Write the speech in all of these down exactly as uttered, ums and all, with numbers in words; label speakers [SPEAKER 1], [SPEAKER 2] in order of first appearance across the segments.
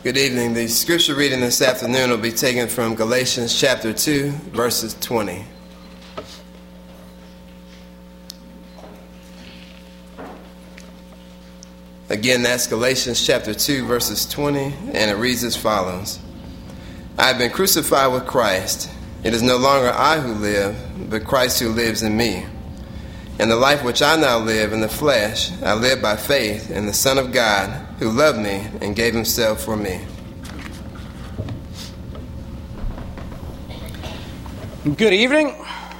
[SPEAKER 1] Good evening. The scripture reading this afternoon will be taken from Galatians chapter two, verses twenty. Again, that's Galatians chapter two, verses twenty, and it reads as follows. I have been crucified with Christ. It is no longer I who live, but Christ who lives in me. And the life which I now live in the flesh, I live by faith in the Son of God, who loved me and gave himself for me.
[SPEAKER 2] Good evening.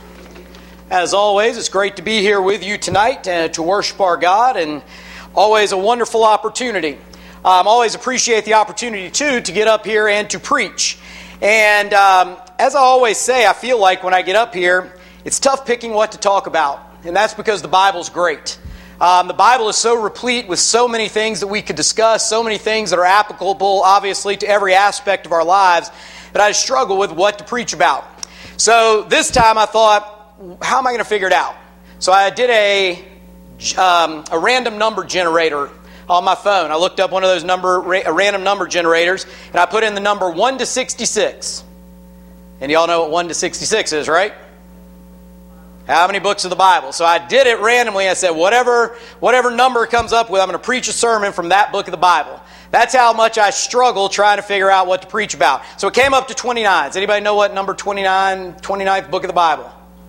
[SPEAKER 2] As always, it's great to be here with you tonight uh, to worship our God, and always a wonderful opportunity. Um, always appreciate the opportunity, too, to get up here and to preach. And um, as I always say, I feel like when I get up here, it's tough picking what to talk about. And that's because the Bible's great. Um, the Bible is so replete with so many things that we could discuss, so many things that are applicable, obviously, to every aspect of our lives, that I struggle with what to preach about. So this time I thought, how am I going to figure it out? So I did a, um, a random number generator on my phone. I looked up one of those number ra- random number generators, and I put in the number one to sixty-six. And y'all know what one to sixty-six is, right? How many books of the Bible? So I did it randomly. I said, whatever whatever number it comes up with, I'm going to preach a sermon from that book of the Bible. That's how much I struggle trying to figure out what to preach about. So it came up to twenty-nine. Does anybody know what number twenty-nine, twenty-ninth book of the Bible?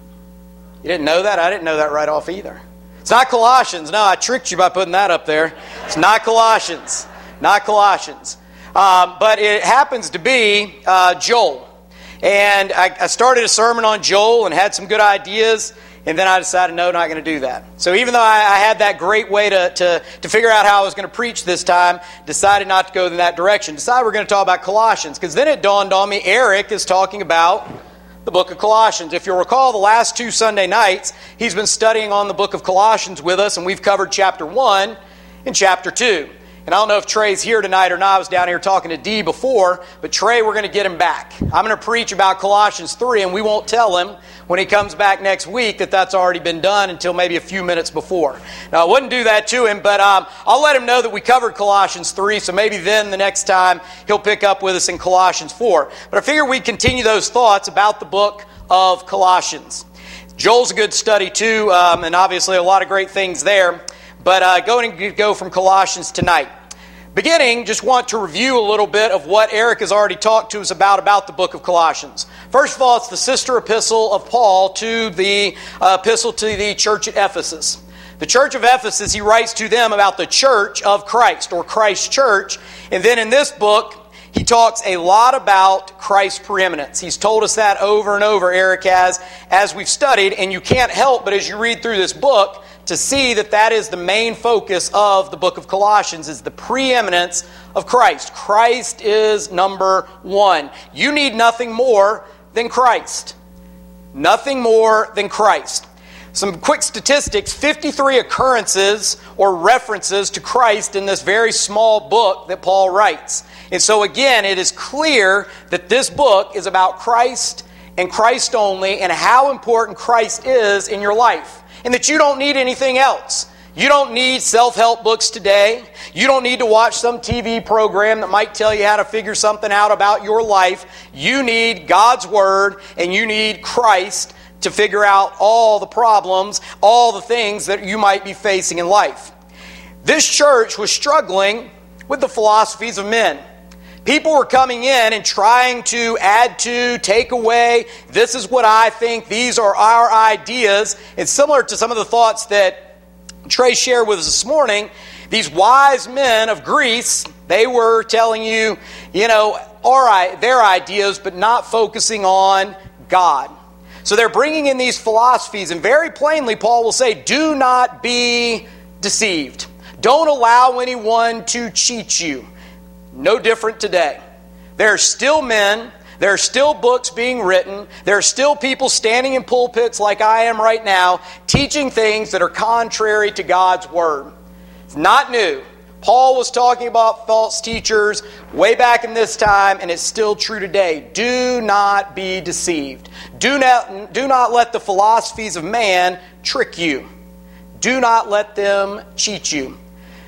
[SPEAKER 2] You didn't know that? I didn't know that right off either. It's not Colossians. No, I tricked you by putting that up there. It's not Colossians. Not Colossians. Um, but it happens to be uh, Joel. And I, I started a sermon on Joel and had some good ideas, and then I decided, no, not going to do that. So even though I, I had that great way to, to, to figure out how I was going to preach this time, decided not to go in that direction. Decided we're going to talk about Colossians, because then it dawned on me, Eric is talking about the book of Colossians. If you'll recall, the last two Sunday nights, he's been studying on the book of Colossians with us, and we've covered chapter one and chapter two. And I don't know if Trey's here tonight or not. I was down here talking to Dee before, but Trey, we're going to get him back. I'm going to preach about Colossians three, and we won't tell him when he comes back next week that that's already been done until maybe a few minutes before. Now, I wouldn't do that to him, but um, I'll let him know that we covered Colossians three, so maybe then the next time he'll pick up with us in Colossians four. But I figure we'd continue those thoughts about the book of Colossians. Joel's a good study too, um, and obviously a lot of great things there. But uh, going to go from Colossians tonight. Beginning, just want to review a little bit of what Eric has already talked to us about, about the book of Colossians. First of all, it's the sister epistle of Paul to the uh, epistle to the church at Ephesus. The church of Ephesus, he writes to them about the church of Christ, or Christ's church. And then in this book, he talks a lot about Christ's preeminence. He's told us that over and over, Eric has, as we've studied. And you can't help but as you read through this book, to see that that is the main focus of the book of Colossians, is the preeminence of Christ. Christ is number one. You need nothing more than Christ. Nothing more than Christ. Some quick statistics, fifty-three occurrences or references to Christ in this very small book that Paul writes. And so again, it is clear that this book is about Christ and Christ only, and how important Christ is in your life. And that you don't need anything else. You don't need self-help books today. You don't need to watch some T V program that might tell you how to figure something out about your life. You need God's Word, and you need Christ to figure out all the problems, all the things that you might be facing in life. This church was struggling with the philosophies of men. People were coming in and trying to add to, take away. This is what I think. These are our ideas. It's similar to some of the thoughts that Trey shared with us this morning. These wise men of Greece, they were telling you, you know, all right, their ideas, but not focusing on God. So they're bringing in these philosophies, and very plainly, Paul will say, do not be deceived. Don't allow anyone to cheat you. No different today. There are still men, there are still books being written, there are still people standing in pulpits like I am right now, teaching things that are contrary to God's Word. It's not new. Paul was talking about false teachers way back in this time, and it's still true today. Do not be deceived. Do not, do not let the philosophies of man trick you. Do not let them cheat you.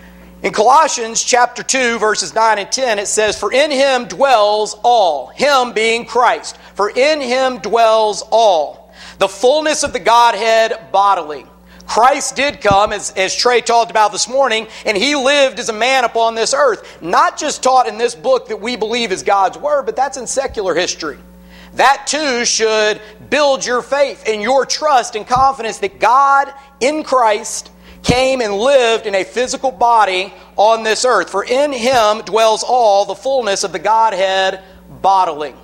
[SPEAKER 2] In Colossians chapter two, verses nine and ten, it says, "For in him dwells all," him being Christ, "for in him dwells all, the fullness of the Godhead bodily." Christ did come, as, as Trey talked about this morning, and he lived as a man upon this earth. Not just taught in this book that we believe is God's Word, but that's in secular history. That too should build your faith and your trust and confidence that God in Christ came and lived in a physical body on this earth. For in him dwells all, the fullness of the Godhead bodily.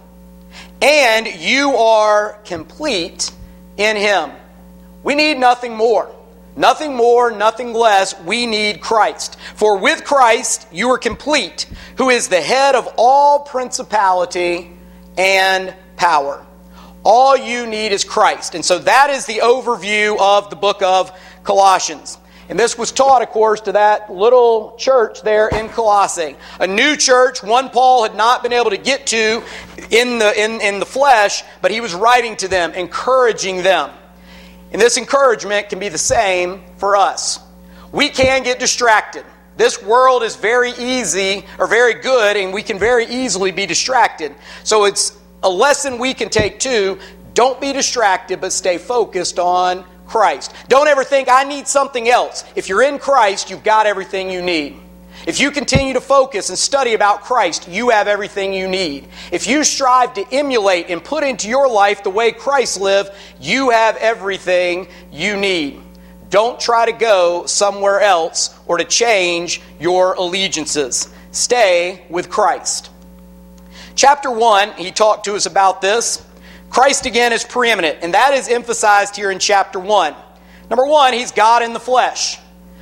[SPEAKER 2] And you are complete in him. We need nothing more. Nothing more, nothing less. We need Christ. For with Christ you are complete, who is the head of all principality and power. All you need is Christ. And so that is the overview of the book of Colossians. And this was taught, of course, to that little church there in Colossae. A new church, one Paul had not been able to get to in the, in, in the flesh, but he was writing to them, encouraging them. And this encouragement can be the same for us. We can get distracted. This world is very easy, or very good, and we can very easily be distracted. So it's a lesson we can take too. Don't be distracted, but stay focused on Christ. Don't ever think, I need something else. If you're in Christ, you've got everything you need. If you continue to focus and study about Christ, you have everything you need. If you strive to emulate and put into your life the way Christ lived, you have everything you need. Don't try to go somewhere else or to change your allegiances. Stay with Christ. Chapter one, he talked to us about this. Christ again is preeminent, and that is emphasized here in chapter one. Number one, he's God in the flesh.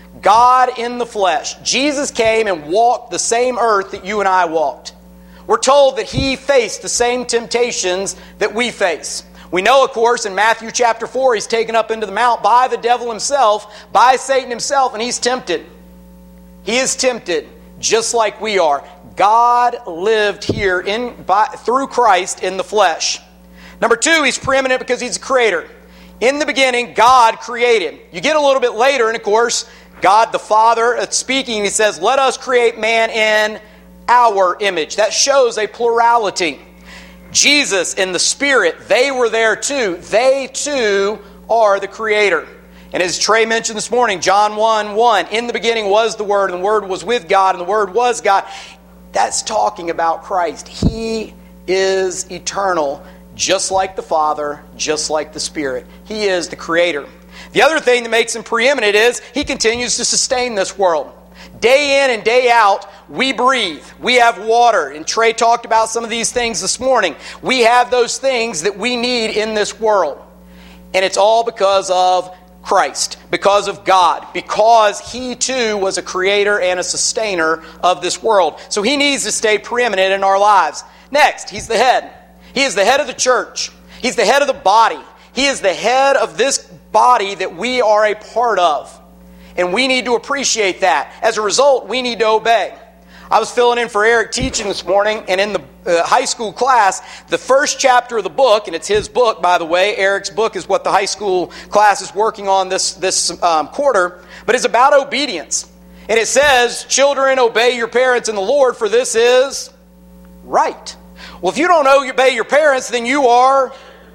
[SPEAKER 2] God in the flesh. Jesus came and walked the same earth that you and I walked. We're told that he faced the same temptations that we face. We know, of course, in Matthew chapter four, he's taken up into the mount by the devil himself, by Satan himself, and he's tempted. He is tempted just like we are. God lived here in by, through Christ in the flesh. Number two, he's preeminent because he's a creator. In the beginning, God created. You get a little bit later, and of course, God the Father speaking, he says, let us create man in our image. That shows a plurality. Jesus and the Spirit, they were there too. They too are the creator. And as Trey mentioned this morning, John one one, in the beginning was the Word, and the Word was with God, and the Word was God. That's talking about Christ. He is eternal, just like the Father, just like the Spirit. He is the creator. The other thing that makes him preeminent is he continues to sustain this world. Day in and day out, we breathe. We have water. And Trey talked about some of these things this morning. We have those things that we need in this world. And it's all because of Christ, because of God, because he too was a creator and a sustainer of this world. So he needs to stay preeminent in our lives. Next, he's the head. He is the head of the church. He's the head of the body. He is the head of this body that we are a part of. And we need to appreciate that. As a result, we need to obey. I was filling in for Eric teaching this morning, and in the uh, high school class, the first chapter of the book, and it's his book, by the way. Eric's book is what the high school class is working on this, this um, quarter, but it's about obedience. And it says, children, obey your parents in the Lord, for this is right. Well, if you don't obey your parents, then you are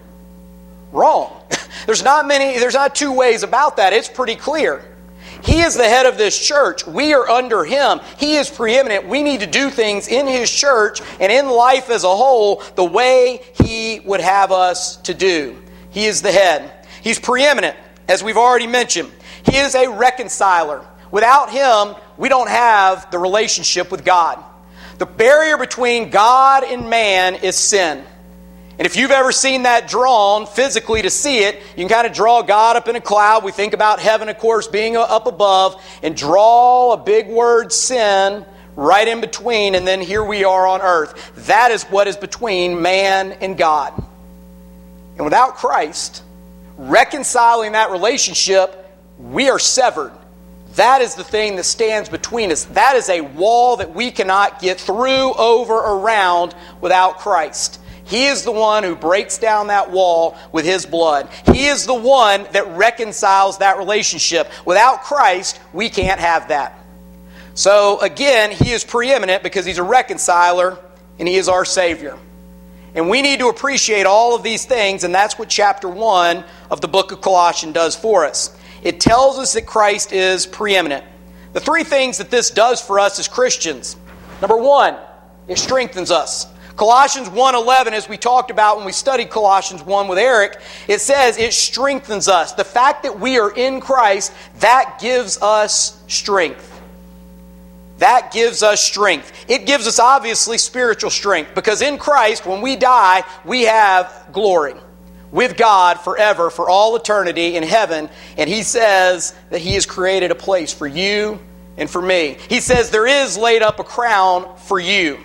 [SPEAKER 2] wrong. There's not many, there's not two ways about that. It's pretty clear. He is the head of this church. We are under him. He is preeminent. We need to do things in his church and in life as a whole the way he would have us to do. He is the head. He's preeminent, as we've already mentioned. He is a reconciler. Without him, we don't have the relationship with God. The barrier between God and man is sin. And if you've ever seen that drawn physically to see it, you can kind of draw God up in a cloud. We think about heaven, of course, being up above, and draw a big word, sin, right in between, and then here we are on earth. That is what is between man and God. And without Christ reconciling that relationship, we are severed. That is the thing that stands between us. That is a wall that we cannot get through, over, around without Christ. He is the one who breaks down that wall with his blood. He is the one that reconciles that relationship. Without Christ, we can't have that. So again, he is preeminent because he's a reconciler and he is our Savior. And we need to appreciate all of these things, and that's what chapter one of the book of Colossians does for us. It tells us that Christ is preeminent. The three things that this does for us as Christians. Number one, it strengthens us. Colossians one eleven, as we talked about when we studied Colossians one with Eric, it says it strengthens us. The fact that we are in Christ, that gives us strength. That gives us strength. It gives us obviously spiritual strength, because in Christ, when we die, we have glory with God forever, for all eternity in heaven. And he says that he has created a place for you and for me. He says there is laid up a crown for you.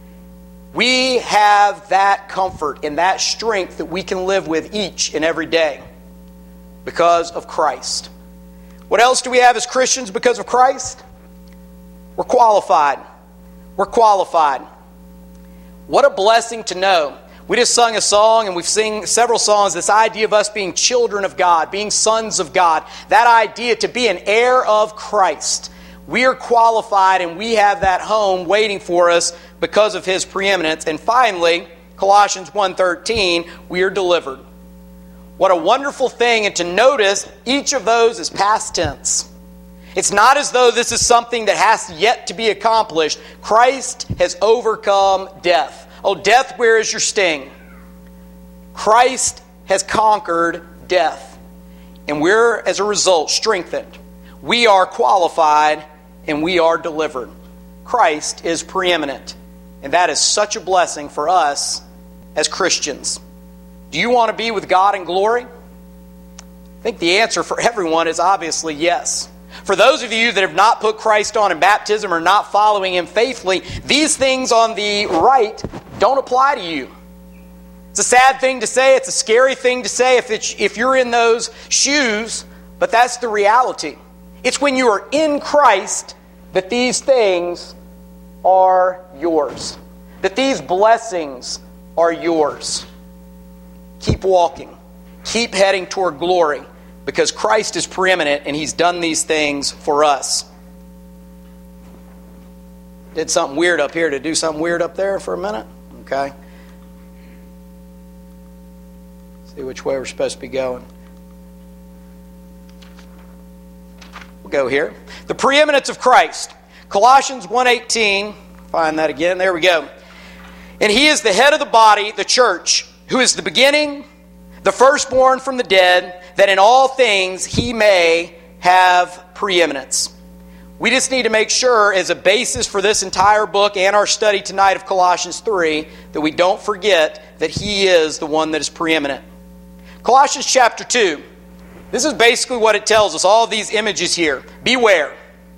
[SPEAKER 2] We have that comfort and that strength that we can live with each and every day because of Christ. What else do we have as Christians because of Christ? We're qualified. We're qualified. What a blessing to know. We just sung a song, and we've sung several songs, this idea of us being children of God, being sons of God. That idea to be an heir of Christ. We are qualified, and we have that home waiting for us because of his preeminence. And finally, Colossians one thirteen, we are delivered. What a wonderful thing, and to notice each of those is past tense. It's not as though this is something that has yet to be accomplished. Christ has overcome death. Oh, death, where is your sting? Christ has conquered death. And we're, as a result, strengthened. We are qualified and we are delivered. Christ is preeminent. And that is such a blessing for us as Christians. Do you want to be with God in glory? I think the answer for everyone is obviously yes. For those of you that have not put Christ on in baptism or not following him faithfully, these things on the right don't apply to you. It's a sad thing to say. It's a scary thing to say if, it's, if you're in those shoes, but that's the reality. It's when you are in Christ that these things are yours, that these blessings are yours. Keep walking. Keep heading toward glory, because Christ is preeminent and he's done these things for us. Did something weird up here. To do something weird up there for a minute? Okay. See which way we're supposed to be going. We'll go here. The preeminence of Christ. Colossians one eighteen. Find that again. There we go. And he is the head of the body, the church, who is the beginning, the firstborn from the dead, that in all things he may have preeminence. We just need to make sure, as a basis for this entire book and our study tonight of Colossians three, that we don't forget that he is the one that is preeminent. Colossians chapter two. This is basically what it tells us, all of these images here. Beware.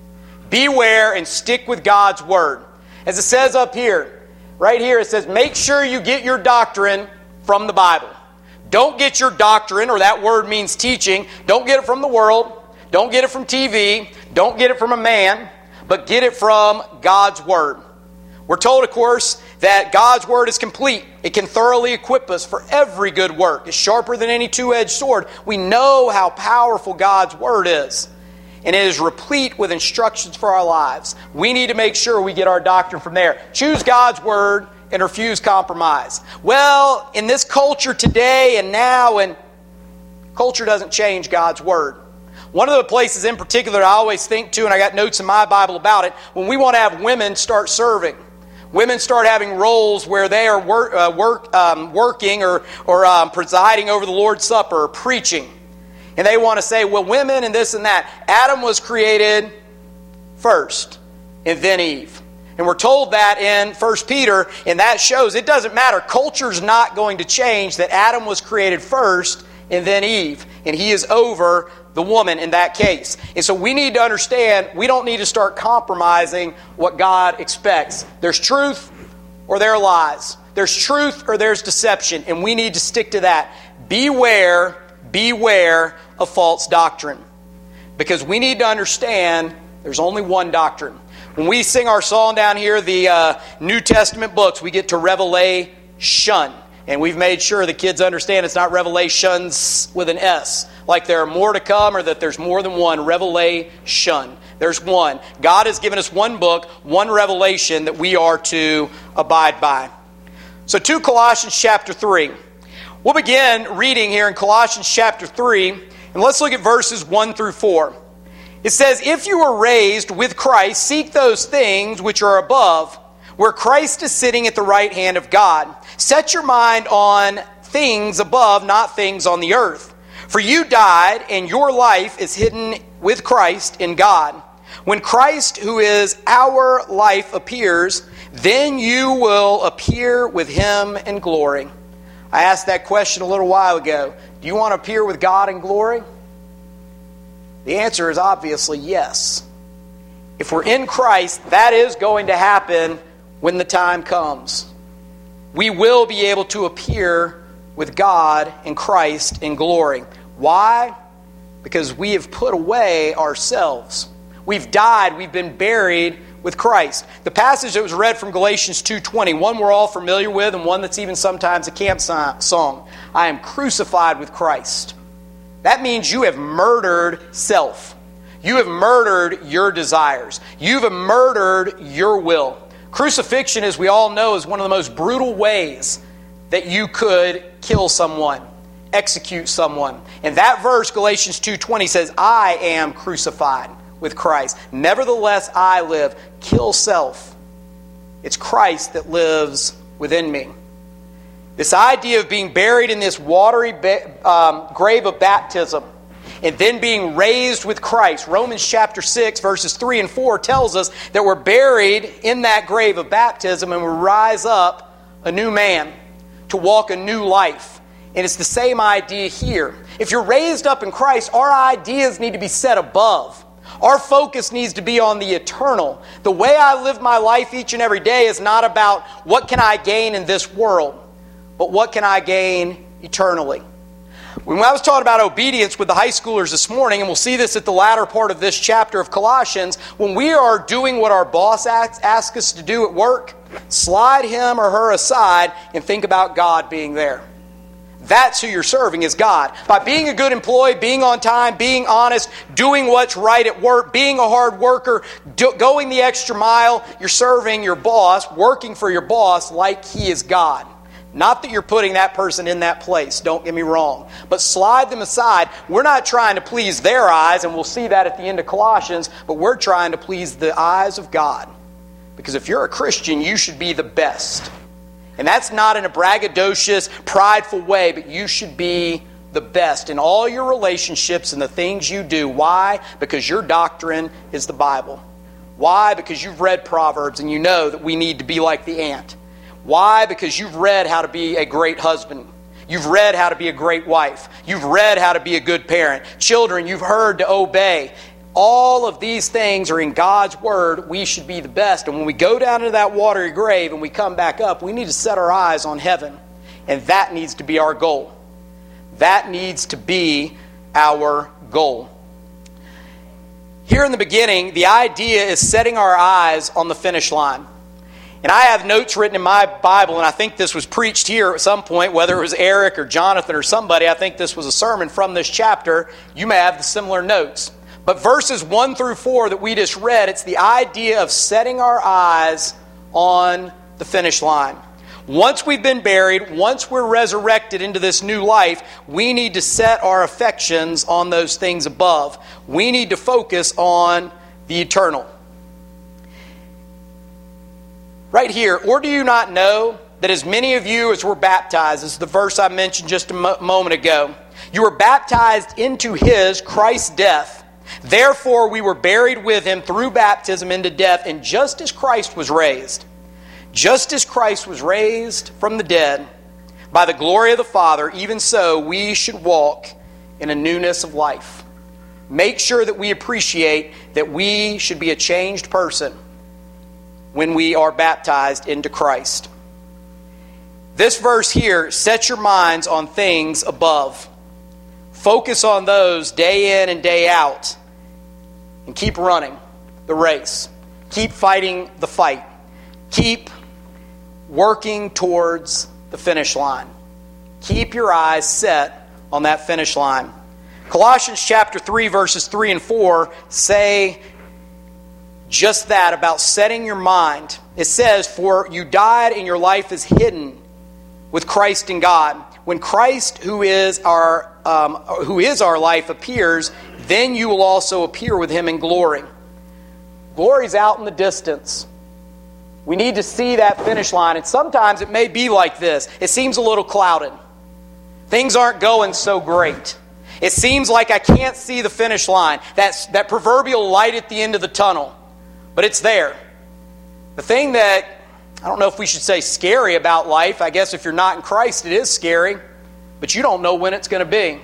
[SPEAKER 2] Beware and stick with God's word. As it says up here, right here, it says, make sure you get your doctrine from the Bible. Don't get your doctrine, or that word means teaching, don't get it from the world, don't get it from T V, don't get it from a man, but get it from God's word. We're told, of course, that God's word is complete. It can thoroughly equip us for every good work. It's sharper than any two-edged sword. We know how powerful God's word is, and it is replete with instructions for our lives. We need to make sure we get our doctrine from there. Choose God's word and refuse compromise. Well, in this culture today and now, and culture doesn't change God's word. One of the places in particular I always think to, and I got notes in my Bible about it, when we want to have women start serving. Women start having roles where they are work, uh, work, um, working or, or um, presiding over the Lord's Supper or preaching. And they want to say, well, women and this and that. Adam was created first, and then Eve. And we're told that in First Peter, and that shows it doesn't matter. Culture's not going to change that Adam was created first, and then Eve. And he is over the woman in that case. And so we need to understand, we don't need to start compromising what God expects. There's truth or there are lies. There's truth or there's deception, and we need to stick to that. Beware, beware of false doctrine. Because we need to understand there's only one doctrine. When we sing our song down here, the uh, New Testament books, we get to Revelation. And we've made sure the kids understand it's not revelations with an S, like there are more to come or that there's more than one. Revelation. There's one. God has given us one book, one revelation that we are to abide by. So to Colossians chapter three. We'll begin reading here in Colossians chapter three, and let's look at verses one through four. It says, "If you were raised with Christ, seek those things which are above, where Christ is sitting at the right hand of God. Set your mind on things above, not things on the earth. For you died, and your life is hidden with Christ in God. When Christ, who is our life, appears, then you will appear with Him in glory." I asked that question a little while ago. Do you want to appear with God in glory? The answer is obviously yes. If we're in Christ, that is going to happen when the time comes. We will be able to appear with God and Christ in glory. Why? Because we have put away ourselves. We've died, we've been buried with Christ. The passage that was read from Galatians two twenty, one we're all familiar with and one that's even sometimes a camp song. I am crucified with Christ. That means you have murdered self. You have murdered your desires. You've murdered your will. Crucifixion, as we all know, is one of the most brutal ways that you could kill someone, execute someone. And that verse, Galatians two twenty, says, I am crucified with Christ. Nevertheless, I live. Kill self. It's Christ that lives within me. This idea of being buried in this watery um, grave of baptism and then being raised with Christ. Romans chapter six, verses three and four tells us that we're buried in that grave of baptism and we rise up a new man to walk a new life. And it's the same idea here. If you're raised up in Christ, our ideas need to be set above. Our focus needs to be on the eternal. The way I live my life each and every day is not about what can I gain in this world, but what can I gain eternally. When I was talking about obedience with the high schoolers this morning, and we'll see this at the latter part of this chapter of Colossians, when we are doing what our boss asks us to do at work, slide him or her aside and think about God being there. That's who you're serving, is God. By being a good employee, being on time, being honest, doing what's right at work, being a hard worker, do, going the extra mile, you're serving your boss, working for your boss like he is God. Not that you're putting that person in that place, don't get me wrong. But slide them aside. We're not trying to please their eyes, and we'll see that at the end of Colossians, but we're trying to please the eyes of God. Because if you're a Christian, you should be the best. And that's not in a braggadocious, prideful way, but you should be the best in all your relationships and the things you do. Why? Because your doctrine is the Bible. Why? Because you've read Proverbs and you know that we need to be like the ant. Why? Because you've read how to be a great husband. You've read how to be a great wife. You've read how to be a good parent. Children, you've heard to obey. All of these things are in God's Word. We should be the best. And when we go down into that watery grave and we come back up, we need to set our eyes on heaven. And that needs to be our goal. That needs to be our goal. Here in the beginning, the idea is setting our eyes on the finish line. And I have notes written in my Bible, and I think this was preached here at some point, whether it was Eric or Jonathan or somebody. I think this was a sermon from this chapter. You may have the similar notes. But verses one through four that we just read, it's the idea of setting our eyes on the finish line. Once we've been buried, once we're resurrected into this new life, we need to set our affections on those things above. We need to focus on the eternal. Right here, or do you not know that as many of you as were baptized, this is the verse I mentioned just a mo- moment ago, you were baptized into His, Christ's death. Therefore we were buried with Him through baptism into death, and just as Christ was raised, just as Christ was raised from the dead by the glory of the Father, even so we should walk in a newness of life. Make sure that we appreciate that we should be a changed person when we are baptized into Christ. This verse here, set your minds on things above. Focus on those day in and day out. And keep running the race. Keep fighting the fight. Keep working towards the finish line. Keep your eyes set on that finish line. Colossians chapter three, verses three and four say just that about setting your mind. It says, "For you died and your life is hidden with Christ in God. When Christ, who is our um, who is our life, appears, then you will also appear with him in glory." Glory's out in the distance. We need to see that finish line, and sometimes it may be like this. It seems a little clouded. Things aren't going so great. It seems like I can't see the finish line, that, that proverbial light at the end of the tunnel, but it's there. The thing that, I don't know if we should say scary about life, I guess if you're not in Christ it is scary, but you don't know when it's going to be.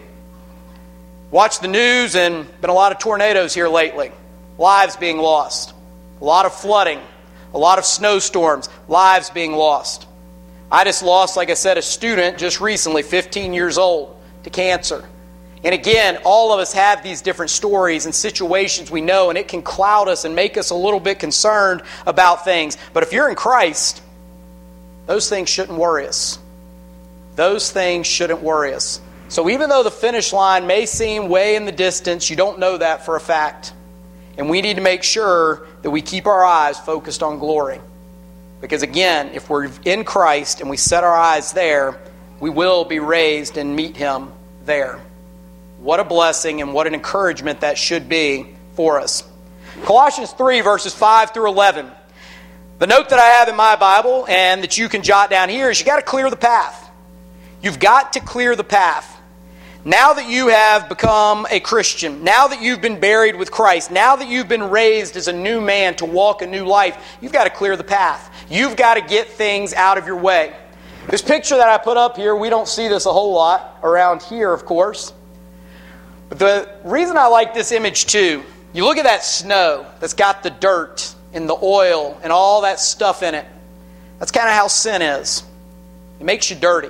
[SPEAKER 2] Watch the news, and been a lot of tornadoes here lately. Lives being lost. A lot of flooding. A lot of snowstorms. Lives being lost. I just lost, like I said, a student just recently, fifteen years old, to cancer. And again, all of us have these different stories and situations we know, and it can cloud us and make us a little bit concerned about things. But if you're in Christ, those things shouldn't worry us. Those things shouldn't worry us. So even though the finish line may seem way in the distance, you don't know that for a fact. And we need to make sure that we keep our eyes focused on glory. Because again, if we're in Christ and we set our eyes there, we will be raised and meet him there. What a blessing and what an encouragement that should be for us. Colossians three, verses five through eleven. The note that I have in my Bible and that you can jot down here is you got to clear the path. You've got to clear the path. Now that you have become a Christian, now that you've been buried with Christ, now that you've been raised as a new man to walk a new life, you've got to clear the path. You've got to get things out of your way. This picture that I put up here, we don't see this a whole lot around here, of course. But the reason I like this image too, you look at that snow that's got the dirt and the oil and all that stuff in it. That's kind of how sin is. It makes you dirty.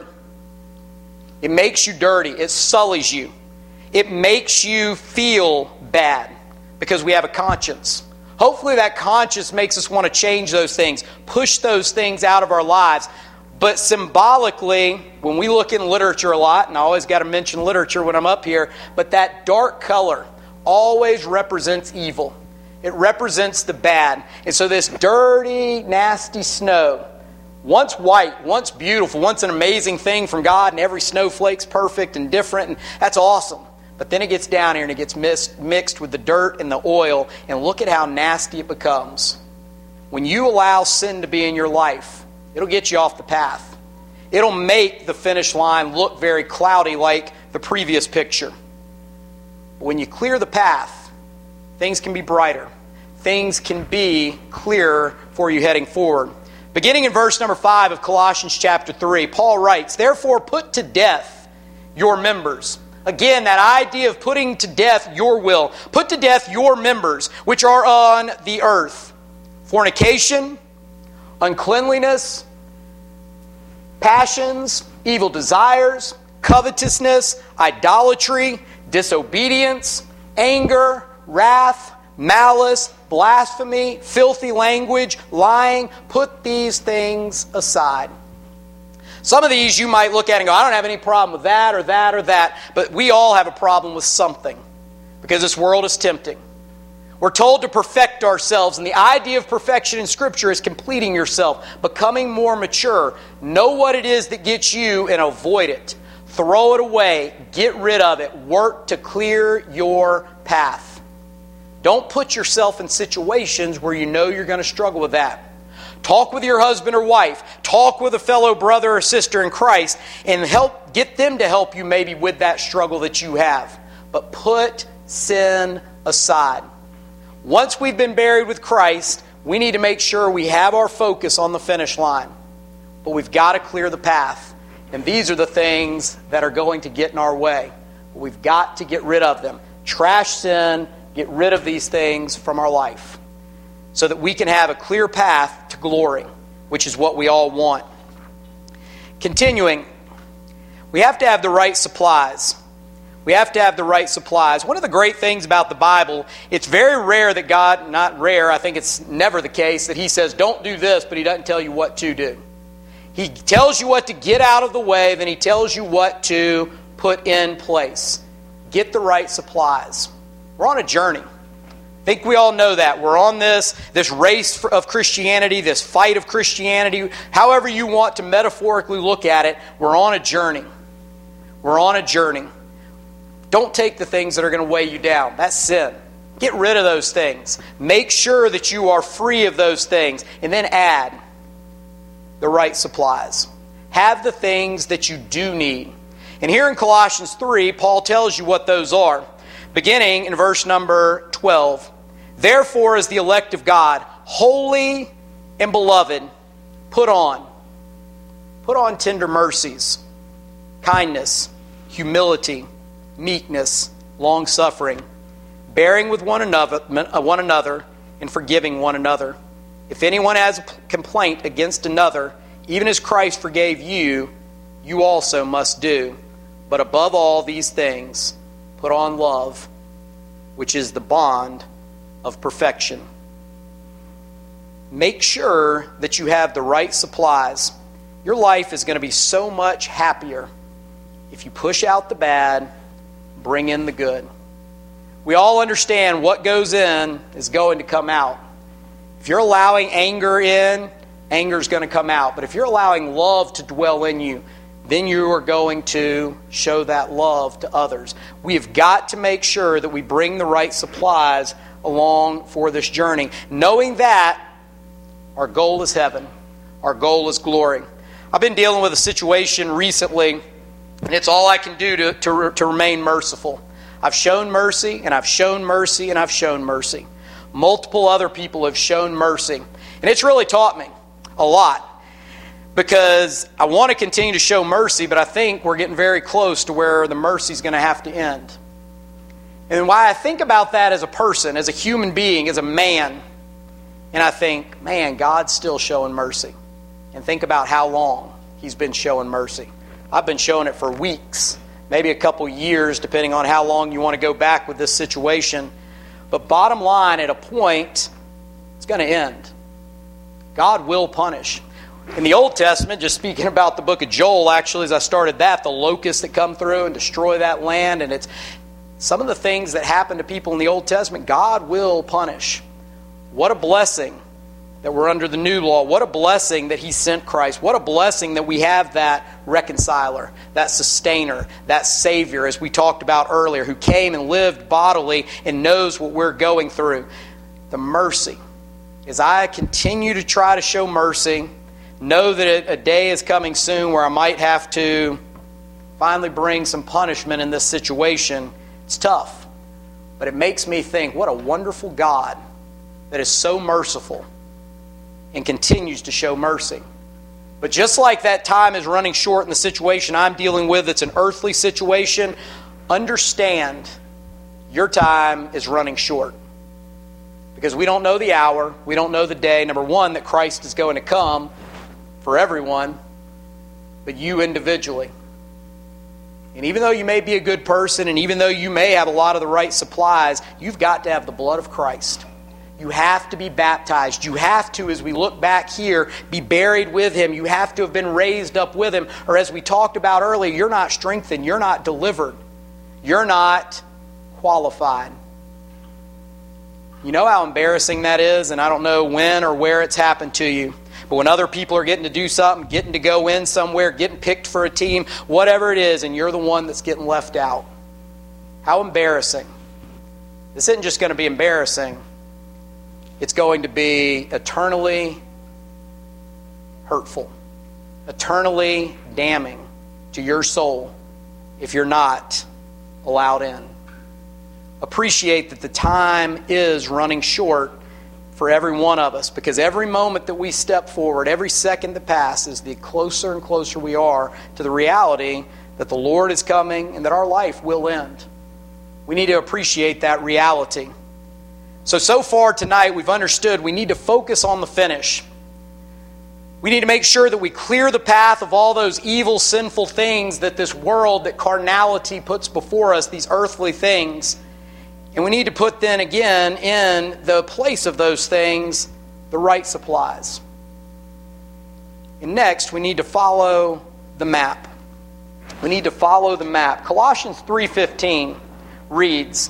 [SPEAKER 2] It makes you dirty. It sullies you. It makes you feel bad because we have a conscience. Hopefully that conscience makes us want to change those things, push those things out of our lives. But symbolically, when we look in literature a lot, and I always got to mention literature when I'm up here, but that dark color always represents evil. It represents the bad. And so this dirty, nasty snow, once white, once beautiful, once an amazing thing from God, and every snowflake's perfect and different, and that's awesome. But then it gets down here and it gets mixed, mixed with the dirt and the oil, and look at how nasty it becomes. When you allow sin to be in your life, it'll get you off the path. It'll make the finish line look very cloudy like the previous picture. But when you clear the path, things can be brighter. Things can be clearer for you heading forward. Beginning in verse number five of Colossians chapter three, Paul writes, "Therefore put to death your members." Again, that idea of putting to death your will. Put to death your members, which are on the earth. Fornication, uncleanliness, passions, evil desires, covetousness, idolatry, disobedience, anger, wrath, malice, blasphemy, filthy language, lying. Put these things aside. Some of these you might look at and go, I don't have any problem with that or that or that. But we all have a problem with something because this world is tempting. We're told to perfect ourselves, and the idea of perfection in Scripture is completing yourself, becoming more mature. Know what it is that gets you and avoid it. Throw it away. Get rid of it. Work to clear your path. Don't put yourself in situations where you know you're going to struggle with that. Talk with your husband or wife. Talk with a fellow brother or sister in Christ and help get them to help you maybe with that struggle that you have. But put sin aside. Once we've been buried with Christ, we need to make sure we have our focus on the finish line. But we've got to clear the path. And these are the things that are going to get in our way. We've got to get rid of them. Trash sin. Get rid of these things from our life so that we can have a clear path to glory, which is what we all want. Continuing, we have to have the right supplies. We have to have the right supplies. One of the great things about the Bible, it's very rare that God, not rare, I think it's never the case, that He says, don't do this, but He doesn't tell you what to do. He tells you what to get out of the way, then he tells you what to put in place. Get the right supplies. We're on a journey. I think we all know that. We're on this, this race of Christianity, this fight of Christianity. However you want to metaphorically look at it, we're on a journey. We're on a journey. Don't take the things that are going to weigh you down. That's sin. Get rid of those things. Make sure that you are free of those things. And then add the right supplies. Have the things that you do need. And here in Colossians three, Paul tells you what those are. Beginning in verse number twelve. Therefore, as the elect of God, holy and beloved, put on. Put on tender mercies, kindness, humility, meekness, long-suffering, bearing with one another, one another and forgiving one another. If anyone has a complaint against another, even as Christ forgave you, you also must do. But above all these things, put on love, which is the bond of perfection. Make sure that you have the right supplies. Your life is going to be so much happier if you push out the bad, bring in the good. We all understand what goes in is going to come out. If you're allowing anger in, anger is going to come out. But if you're allowing love to dwell in you, then you are going to show that love to others. We have got to make sure that we bring the right supplies along for this journey, knowing that our goal is heaven. Our goal is glory. I've been dealing with a situation recently, and it's all I can do to, to, to remain merciful. I've shown mercy, and I've shown mercy, and I've shown mercy. Multiple other people have shown mercy. And it's really taught me a lot, because I want to continue to show mercy, but I think we're getting very close to where the mercy is going to have to end. And why I think about that as a person, as a human being, as a man, and I think, man, God's still showing mercy. And think about how long He's been showing mercy. I've been showing it for weeks, maybe a couple years, depending on how long you want to go back with this situation. But bottom line, at a point, it's going to end. God will punish. In the Old Testament, just speaking about the book of Joel, actually, as I started that, the locusts that come through and destroy that land, and it's some of the things that happen to people in the Old Testament, God will punish. What a blessing that we're under the new law. What a blessing that He sent Christ. What a blessing that we have that reconciler, that sustainer, that Savior, as we talked about earlier, who came and lived bodily and knows what we're going through. The mercy. As I continue to try to show mercy, know that a day is coming soon where I might have to finally bring some punishment in this situation. It's tough, but it makes me think, what a wonderful God that is so merciful and continues to show mercy. But just like that time is running short in the situation I'm dealing with, it's an earthly situation, understand your time is running short. Because we don't know the hour, we don't know the day, number one, that Christ is going to come for everyone, but you individually. And even though you may be a good person, and even though you may have a lot of the right supplies, you've got to have the blood of Christ. You have to be baptized. You have to, as we look back here, be buried with Him. You have to have been raised up with Him. Or as we talked about earlier, you're not strengthened. You're not delivered. You're not qualified. You know how embarrassing that is, and I don't know when or where it's happened to you. But when other people are getting to do something, getting to go in somewhere, getting picked for a team, whatever it is, and you're the one that's getting left out. How embarrassing. This isn't just going to be embarrassing. It's going to be eternally hurtful, eternally damning to your soul if you're not allowed in. Appreciate that the time is running short for every one of us, because every moment that we step forward, every second that passes, the closer and closer we are to the reality that the Lord is coming and that our life will end. We need to appreciate that reality. So, so far tonight we've understood we need to focus on the finish. We need to make sure that we clear the path of all those evil, sinful things that this world, that carnality puts before us, these earthly things. And we need to put then again in the place of those things the right supplies. And next, we need to follow the map. We need to follow the map. Colossians three fifteen reads,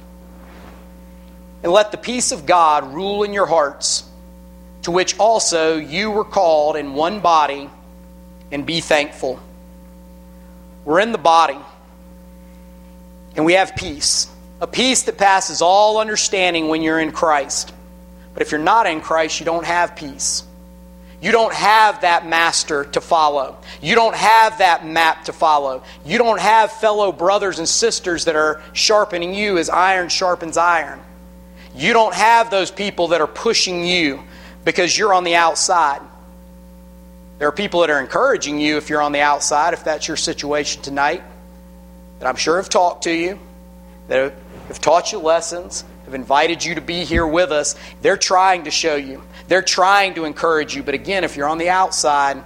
[SPEAKER 2] "And let the peace of God rule in your hearts, to which also you were called in one body, and be thankful." We're in the body, and we have peace. A peace that passes all understanding when you're in Christ. But if you're not in Christ, you don't have peace. You don't have that master to follow. You don't have that map to follow. You don't have fellow brothers and sisters that are sharpening you as iron sharpens iron. You don't have those people that are pushing you because you're on the outside. There are people that are encouraging you if you're on the outside, if that's your situation tonight, that I'm sure have talked to you, that have taught you lessons, have invited you to be here with us. They're trying to show you. They're trying to encourage you. But again, if you're on the outside,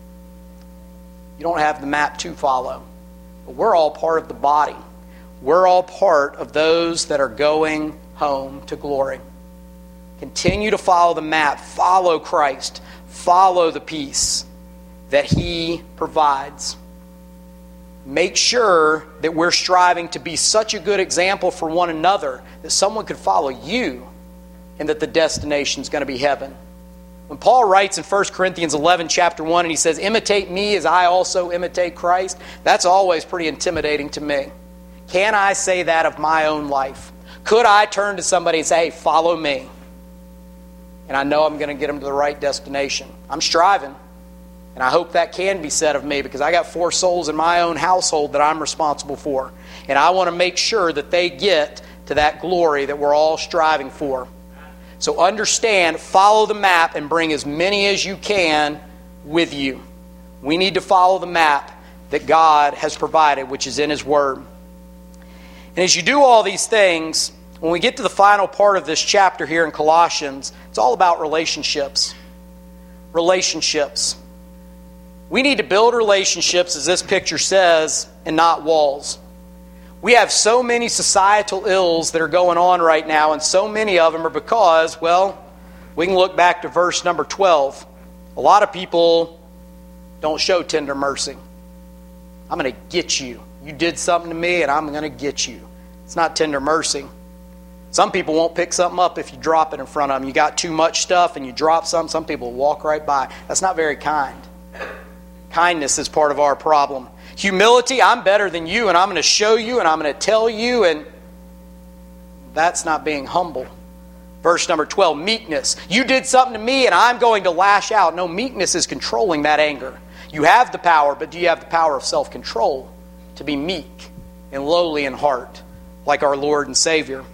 [SPEAKER 2] you don't have the map to follow. But we're all part of the body. We're all part of those that are going home to glory. Continue to follow the map. Follow Christ. Follow the peace that He provides. Make sure that we're striving to be such a good example for one another that someone could follow you and that the destination is going to be heaven. When Paul writes in First Corinthians eleven, chapter one, and he says, "Imitate me as I also imitate Christ," that's always pretty intimidating to me. Can I say that of my own life? Could I turn to somebody and say, "Hey, follow me"? And I know I'm going to get them to the right destination. I'm striving. And I hope that can be said of me because I got four souls in my own household that I'm responsible for. And I want to make sure that they get to that glory that we're all striving for. So understand, follow the map and bring as many as you can with you. We need to follow the map that God has provided, which is in His Word. And as you do all these things, when we get to the final part of this chapter here in Colossians, it's all about relationships. Relationships. We need to build relationships, as this picture says, and not walls. We have so many societal ills that are going on right now, and so many of them are because, well, we can look back to verse number twelve. A lot of people don't show tender mercy. I'm going to get you. You did something to me, and I'm going to get you. It's not tender mercy. Some people won't pick something up if you drop it in front of them. You got too much stuff and you drop something, some people will walk right by. That's not very kind. Kindness is part of our problem. Humility, I'm better than you and I'm going to show you and I'm going to tell you, and that's not being humble. Verse number twelve, meekness. You did something to me and I'm going to lash out. No, meekness is controlling that anger. You have the power, but do you have the power of self-control to be meek and lowly in heart like our Lord and Savior?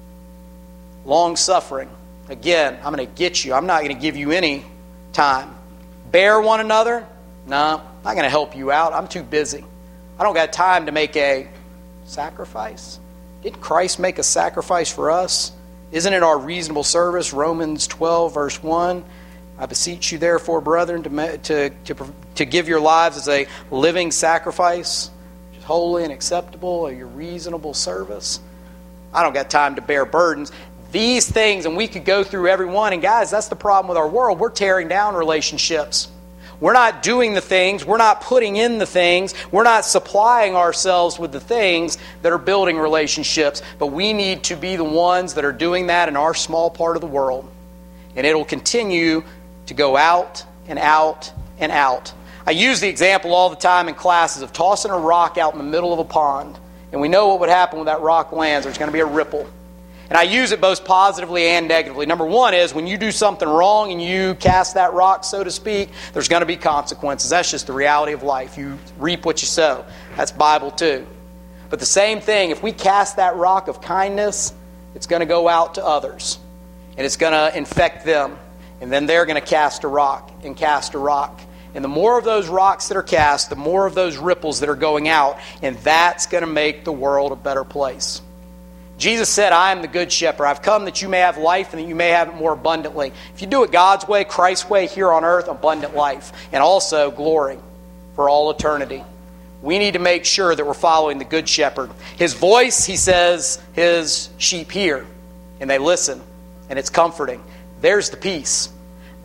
[SPEAKER 2] Long-suffering. Again, I'm going to get you. I'm not going to give you any time. Bear one another. No, I'm not going to help you out. I'm too busy. I don't got time to make a sacrifice. Didn't Christ make a sacrifice for us? Isn't it our reasonable service? Romans twelve, verse one. I beseech you, therefore, brethren, to, to, to, to give your lives as a living sacrifice, which is holy and acceptable, your reasonable service. I don't got time to bear burdens. These things, and we could go through every one. And guys, that's the problem with our world. We're tearing down relationships. We're not doing the things. We're not putting in the things. We're not supplying ourselves with the things that are building relationships. But we need to be the ones that are doing that in our small part of the world. And it'll continue to go out and out and out. I use the example all the time in classes of tossing a rock out in the middle of a pond. And we know what would happen when that rock lands. There's going to be a ripple. And I use it both positively and negatively. Number one is when you do something wrong and you cast that rock, so to speak, there's going to be consequences. That's just the reality of life. You reap what you sow. That's Bible too. But the same thing, if we cast that rock of kindness, it's going to go out to others. And it's going to infect them. And then they're going to cast a rock and cast a rock. And the more of those rocks that are cast, the more of those ripples that are going out. And that's going to make the world a better place. Jesus said, I am the good shepherd. I've come that you may have life and that you may have it more abundantly. If you do it God's way, Christ's way, here on earth, abundant life. And also glory for all eternity. We need to make sure that we're following the good shepherd. His voice, he says, his sheep hear. And they listen. And it's comforting. There's the peace.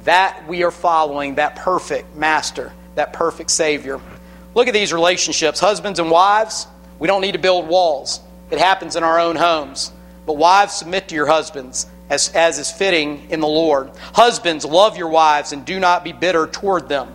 [SPEAKER 2] that we are following that perfect master, that perfect Savior. Look at these relationships. Husbands and wives, we don't need to build walls. It happens in our own homes. But wives, submit to your husbands as, as is fitting in the Lord. Husbands, love your wives and do not be bitter toward them.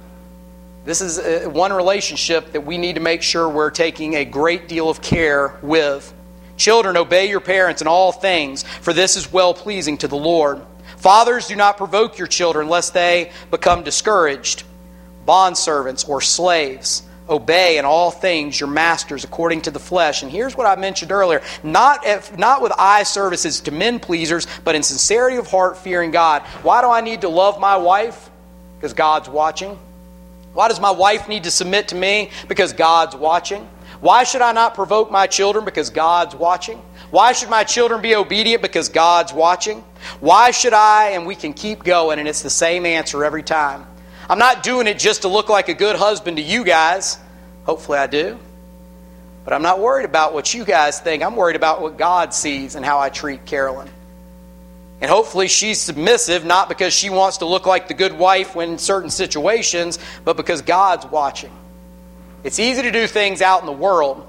[SPEAKER 2] This is one relationship that we need to make sure we're taking a great deal of care with. Children, obey your parents in all things, for this is well-pleasing to the Lord. Fathers, do not provoke your children, lest they become discouraged. Bondservants or slaves, obey in all things your masters according to the flesh. And here's what I mentioned earlier. Not, if, not with eye services to men pleasers, but in sincerity of heart, fearing God. Why do I need to love my wife? Because God's watching. Why does my wife need to submit to me? Because God's watching. Why should I not provoke my children? Because God's watching. Why should my children be obedient? Because God's watching. Why should I? And we can keep going, and it's the same answer every time. I'm not doing it just to look like a good husband to you guys. Hopefully I do. But I'm not worried about what you guys think. I'm worried about what God sees and how I treat Carolyn. And hopefully she's submissive, not because she wants to look like the good wife when in certain situations, but because God's watching. It's easy to do things out in the world,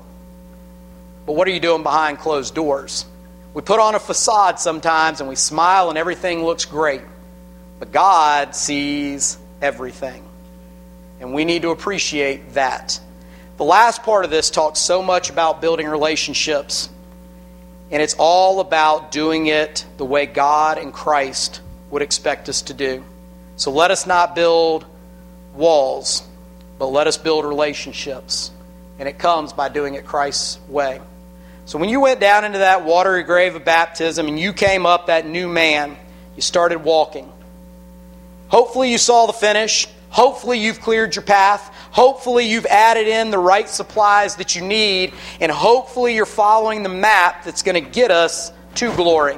[SPEAKER 2] but what are you doing behind closed doors? We put on a facade sometimes and we smile and everything looks great. But God sees everything. And we need to appreciate that. The last part of this talks so much about building relationships. And it's all about doing it the way God and Christ would expect us to do. So let us not build walls, but let us build relationships. And it comes by doing it Christ's way. So when you went down into that watery grave of baptism and you came up that new man, you started walking. Hopefully you saw the finish. Hopefully you've cleared your path. Hopefully you've added in the right supplies that you need. And hopefully you're following the map that's going to get us to glory.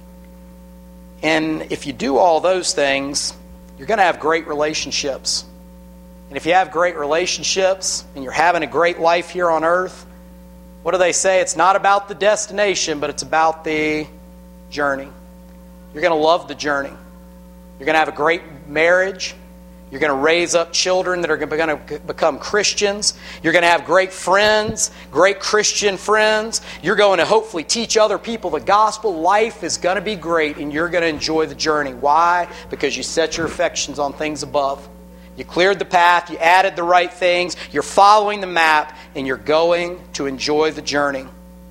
[SPEAKER 2] And if you do all those things, you're going to have great relationships. And if you have great relationships and you're having a great life here on earth, what do they say? It's not about the destination, but it's about the journey. You're going to love the journey. You're going to have a great marriage. You're going to raise up children that are going to become Christians. You're going to have great friends, great Christian friends. You're going to hopefully teach other people the gospel. Life is going to be great, and you're going to enjoy the journey. Why? Because you set your affections on things above. You cleared the path. You added the right things. You're following the map, and you're going to enjoy the journey.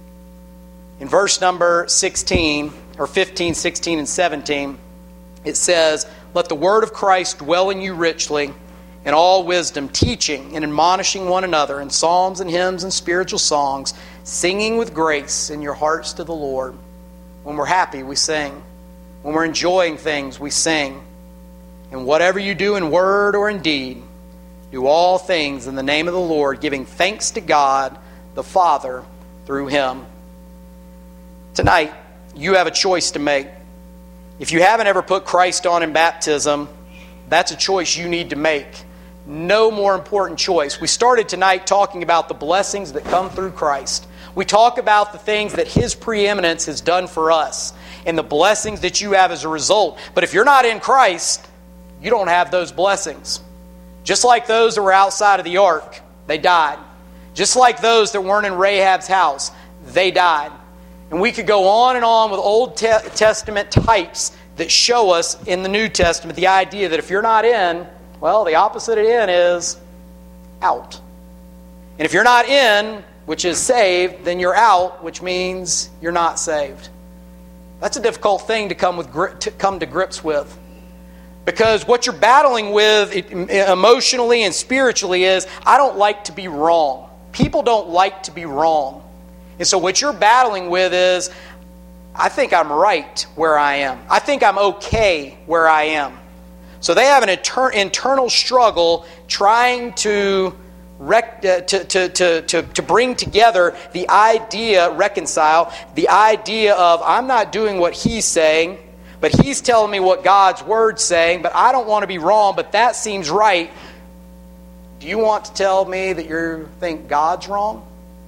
[SPEAKER 2] In verse number sixteen, or fifteen, sixteen, and seventeen, it says, "Let the word of Christ dwell in you richly, in all wisdom, teaching and admonishing one another in psalms and hymns and spiritual songs, singing with grace in your hearts to the Lord." When we're happy, we sing. When we're enjoying things, we sing. And whatever you do in word or in deed, do all things in the name of the Lord, giving thanks to God the Father through Him. Tonight, you have a choice to make. If you haven't ever put Christ on in baptism, that's a choice you need to make. No more important choice. We started tonight talking about the blessings that come through Christ. We talk about the things that His preeminence has done for us and the blessings that you have as a result. But if you're not in Christ, you don't have those blessings. Just like those that were outside of the ark, they died. Just like those that weren't in Rahab's house, they died. And we could go on and on with Old Testament types that show us in the New Testament the idea that if you're not in, well, the opposite of in is out. And if you're not in, which is saved, then you're out, which means you're not saved. That's a difficult thing to come with to come to grips with. Because what you're battling with emotionally and spiritually is, I don't like to be wrong. People don't like to be wrong. And so what you're battling with is, I think I'm right where I am. I think I'm okay where I am. So they have an inter- internal struggle trying to, rec- uh, to, to, to, to, to bring together the idea, reconcile, the idea of I'm not doing what he's saying, but he's telling me what God's Word's saying, but I don't want to be wrong, but that seems right. Do you want to tell me that you think God's wrong?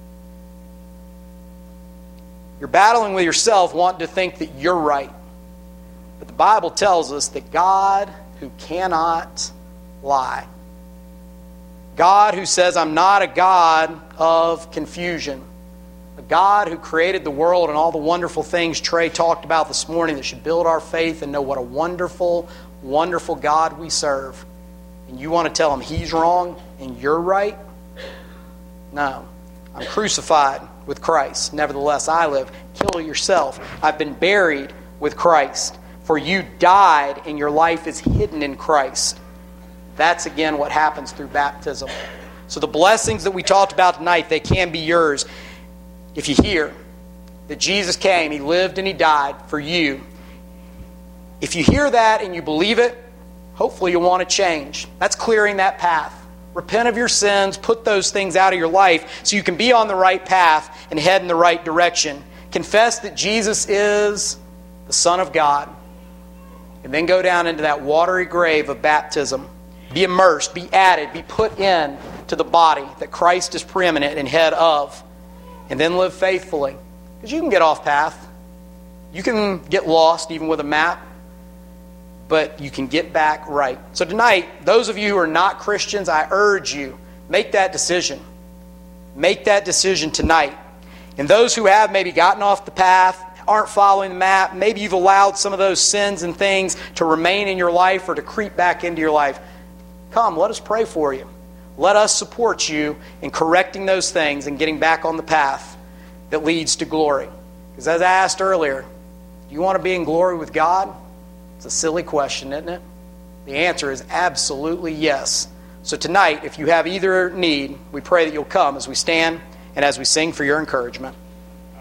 [SPEAKER 2] You're battling with yourself, wanting to think that you're right. But the Bible tells us that God, who cannot lie. God who says, I'm not a God of confusion. A God who created the world and all the wonderful things Trey talked about this morning that should build our faith and know what a wonderful, wonderful God we serve. And you want to tell him he's wrong and you're right? No. I'm crucified with Christ. Nevertheless, I live. Kill yourself. I've been buried with Christ. For you died and your life is hidden in Christ. That's again what happens through baptism. So the blessings that we talked about tonight, they can be yours if you hear that Jesus came, He lived and He died for you. If you hear that and you believe it, hopefully you'll want to change. That's clearing that path. Repent of your sins, put those things out of your life so you can be on the right path and head in the right direction. Confess that Jesus is the Son of God. And then go down into that watery grave of baptism. Be immersed, be added, be put in to the body that Christ is preeminent and head of. And then live faithfully. Because you can get off path. You can get lost even with a map. But you can get back right. So tonight, those of you who are not Christians, I urge you, make that decision. Make that decision tonight. And those who have maybe gotten off the path, aren't following the map, maybe you've allowed some of those sins and things to remain in your life or to creep back into your life, come, let us pray for you. Let us support you in correcting those things and getting back on the path that leads to glory. Because as I asked earlier, do you want to be in glory with God? It's a silly question, isn't it? The answer is absolutely yes. So tonight, if you have either need, we pray that you'll come as we stand and as we sing for your encouragement.